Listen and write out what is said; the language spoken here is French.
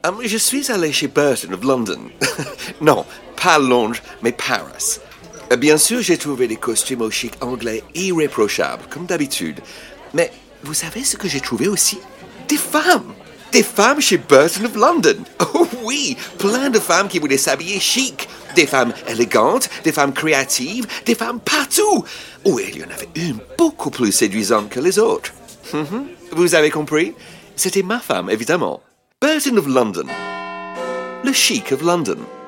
Je suis allé chez Burton of London. Non, pas Londres, mais Paris. Bien sûr, j'ai trouvé des costumes au chic anglais irréprochables, comme d'habitude. Mais vous savez ce que j'ai trouvé aussi? Des femmes! Des femmes chez Burton of London. Oh oui, plein de femmes qui voulaient s'habiller chic. Des femmes élégantes, des femmes créatives, des femmes partout. Oh, il y en avait une beaucoup plus séduisante que les autres. Vous avez compris? C'était ma femme, évidemment. Burton of London. Le chic of London.